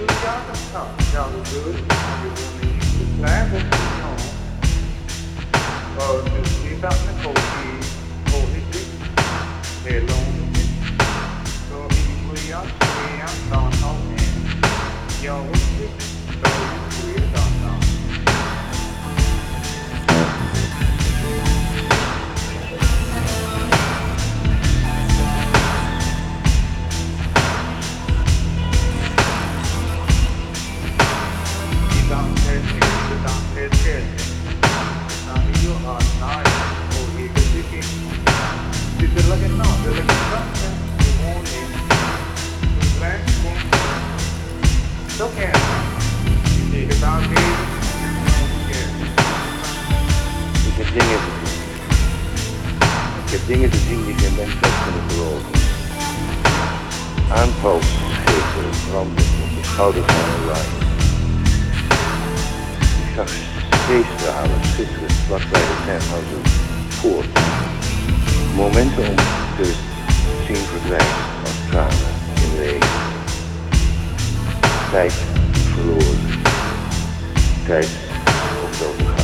sounded good. You glad that du vet att när folk i årligt är långt så i början är jag downtown jag vet så i början downtown i danset now you are nice or you can take it. If you're looking now, they're looking something you want it. Glad you want it. It's okay. You take it down here. Ik heb dingen gezien. Ik heb dingen gezien die geen mens heeft kunnen geloven. Aanvalsschepen branden op de schouders van Orion. Ik zag zeestralen schitteren vlak bij de Tannhauser poort. Momenten om te zien verdwijnen als tranen in regen. Tijd verloren. Tijd op doodgaan.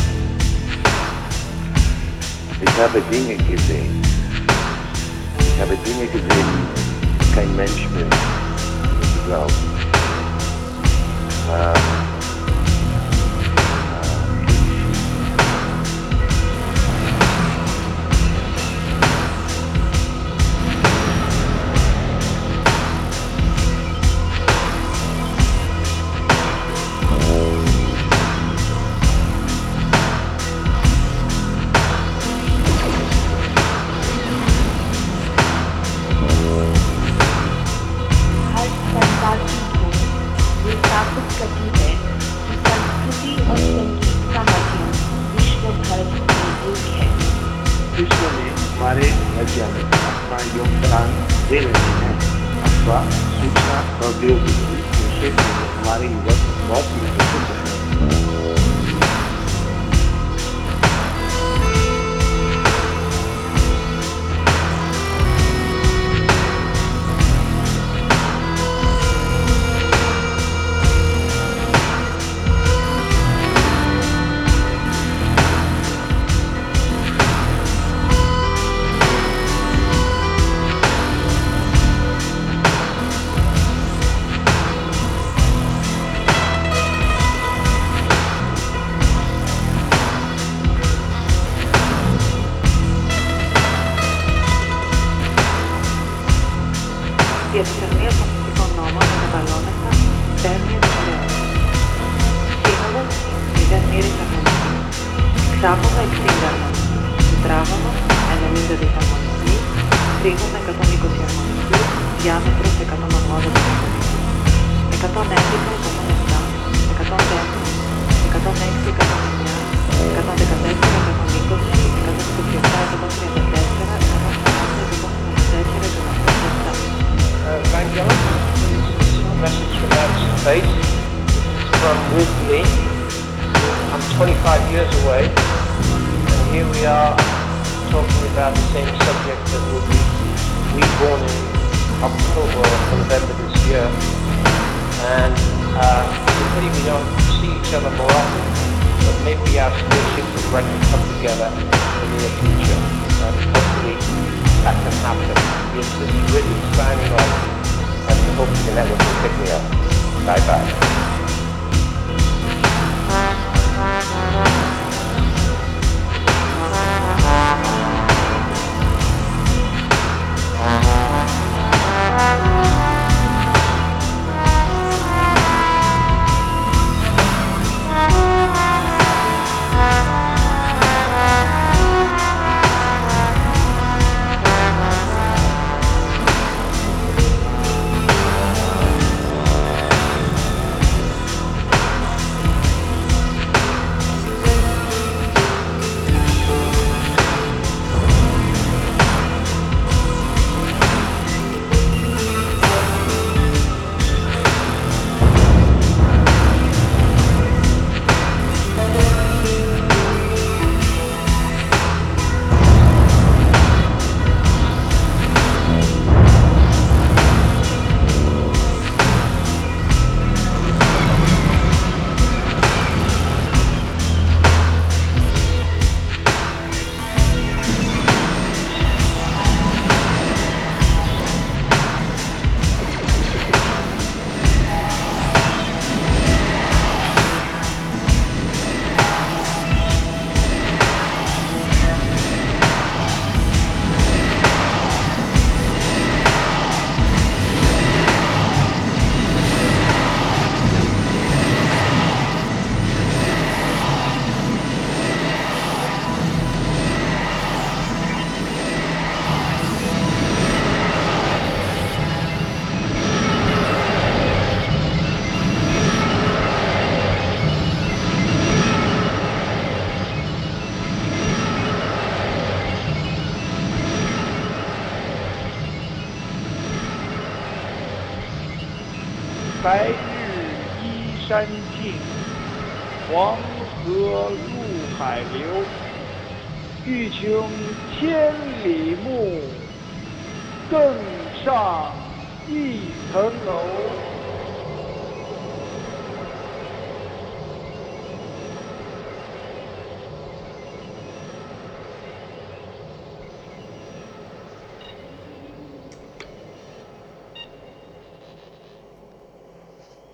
Ich habe Dinge gesehen. Ich habe Dinge gesehen, die kein Mensch mehr glaubt. विश्व में हमारे वैज्ञानिक अपना योगदान दे रहे हैं अथवा सूचना प्रौद्योगिकी के क्षेत्र में हमारे युवक बहुत ही प्रसिद्ध हैं Η επικοινωνία των μυστικών νόμων μεταβαλλόμεθα τέρμια της ιδέας. Σύνοδος 0 μοίρης αρμονική. Εξάγωγα 60 αρμονική. Τετράγωνο 90 δισαρμονική. Τρίγωνο 120 αρμονική. Διάμετρος 180 δισαρμονική. 111, 107, 104, 106, 109, 114, 120, 127, 134, 140, 144, 147. Vangelis, a message from outer space. It's from Ruth Lee. I'm 25 years away, and here we are talking about the same subject that will be reborn in October or November this year. And hopefully we don't see each other more often, but maybe our spaceships will like to come together in the near future. And hopefully that can happen. This is really signing off, and hopefully the network will pick me up. Bye bye. 白日依山尽，黄河入海流。欲穷千里目，更上一层楼。